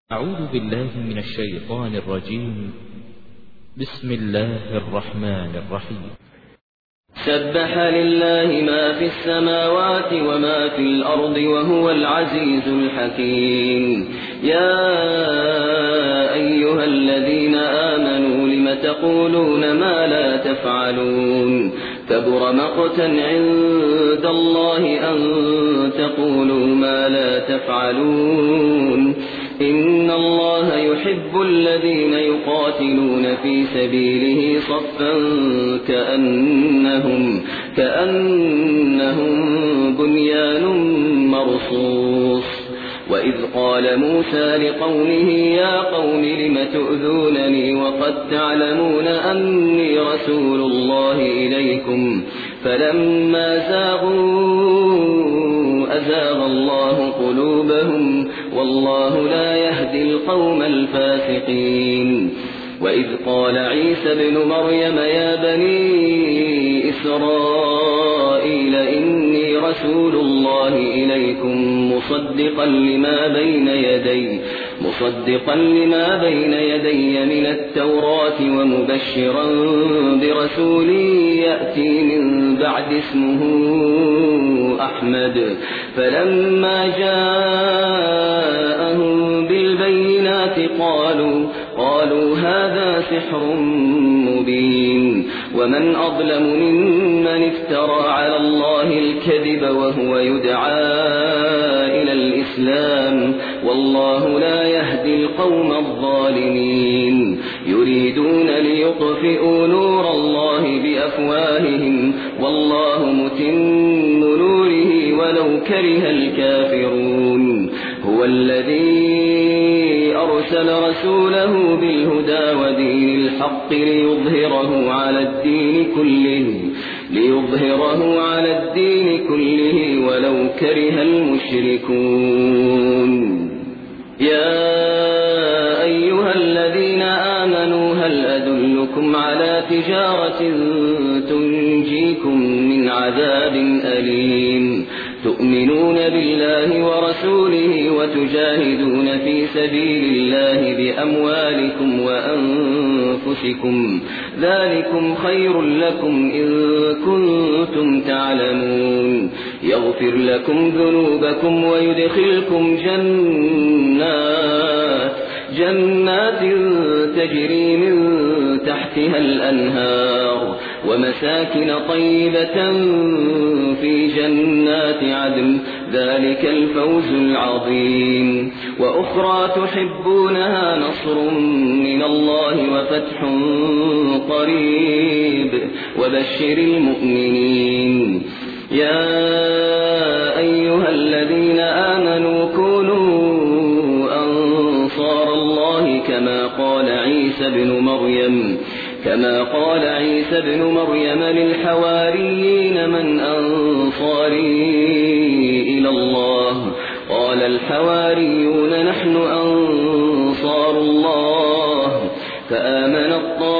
أعوذ بالله من الشيطان الرجيم. بسم الله الرحمن الرحيم. سبح لله ما في السماوات وما في الأرض وهو العزيز الحكيم. يا أيها الذين آمنوا لم تقولون ما لا تفعلون كبر مقتا عند الله أن تقولوا ما لا تفعلون. إن الله يحب الذين يقاتلون في سبيله صفا كأنهم بنيان مرصوص. وإذ قال موسى لقومه يا قوم لم تؤذونني وقد تعلمون أني رسول الله إليكم فلما زاغوا أزاغ الله قلوبهم والله لا يهدي القوم الفاسقين. وإذ قال عيسى ابن مريم يا بني إسرائيل إني رسول الله إليكم مصدقا لما بين يدي من التوراة ومبشرا برسول يأتي من بعد اسمه أحمد. فلما جاءهم بالبينات قالوا هذا سحر مبين. ومن أظلم ممن افترى على الله الكذب وهو يدعى إلى الإسلام والله لا يهدي القوم الظالمين. يريدون ليطفئوا نور الله بأفواههم والله متم نوره ولو كره الكافرون. هو الذي أرسل رسوله بالهدى ودين الحق ليظهره على الدين كله ولو كره المشركون. يا أيها الذين آمنوا هل أدلكم على تجارة تنجيكم من عذاب أليم تؤمنون بالله ورسوله وتجاهدون في سبيل الله بأموالكم وأنفسكم ذلكم خير لكم إن كنتم تعلمون. يغفر لكم ذنوبكم ويدخلكم جنات تجري من تحتها الأنهار ومساكن طيبة في جنات عدن ذلك الفوز العظيم. وأخرى تحبونها نصر من الله وفتح قريب وبشر المؤمنين. يا أيها الذين آمنوا كونوا أنصار الله كما قال عيسى بن مريم للحواريين من أنصاري إلى الله قال الحواريون نحن أنصار الله. فآمنت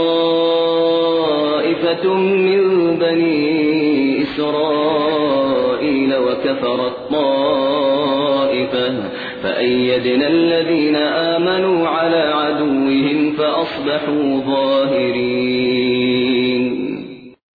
طائفة من بني إسرائيل وكفرت طائفة فأيدنا الذين آمنوا على عدوهم فأصبحوا ظاهرين.